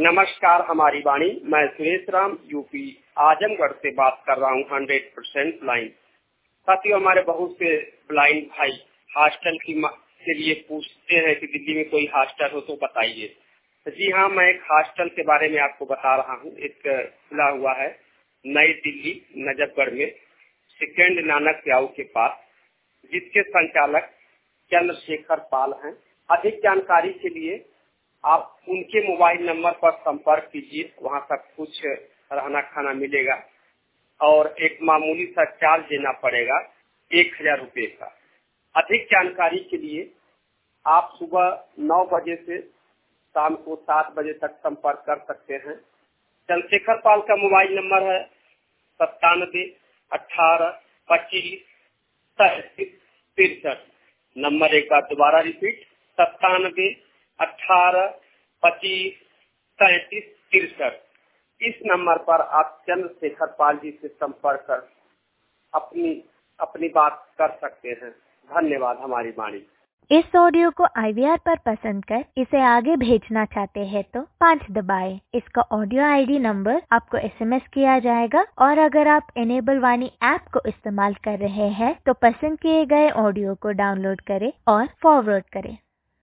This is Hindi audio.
नमस्कार, हमारी वाणी। मैं सुरेश राम यूपी आजमगढ़ से बात कर रहा हूँ 100% ब्लाइंड। साथियों, हमारे बहुत से ब्लाइंड भाई हॉस्टल के लिए पूछते हैं कि दिल्ली में कोई हॉस्टल हो तो बताइए। जी हाँ, मैं एक हॉस्टल के बारे में आपको बता रहा हूँ। एक खुला हुआ है नई दिल्ली नजफगढ़ में, सेकंड नानक प्याऊ के पास, जिसके संचालक चंद्रशेखर पाल हैं। अधिक जानकारी के लिए आप उनके मोबाइल नंबर पर संपर्क कीजिए। वहाँ तक कुछ रहना खाना मिलेगा और एक मामूली सा चार्ज देना पड़ेगा 1000 रुपये का। अधिक जानकारी के लिए आप सुबह 9 बजे से शाम को 7 बजे तक संपर्क कर सकते हैं। चंद्रशेखर पाल का मोबाइल नंबर है 97 18 25 37 63। नंबर एक बार दोबारा रिपीट, 97 18 25 37 63। इस नंबर पर आप चंद्रशेखर पाल जी से संपर्क कर अपनी बात कर सकते हैं। धन्यवाद। हमारी वाणी। इस ऑडियो को IVR पर पसंद कर इसे आगे भेजना चाहते हैं तो 5 दबाएं। इसका ऑडियो ID नंबर आपको SMS किया जाएगा और अगर आप इनेबल वाणी ऐप को इस्तेमाल कर रहे हैं तो पसंद किए गए ऑडियो को डाउनलोड करें और फॉरवर्ड करें।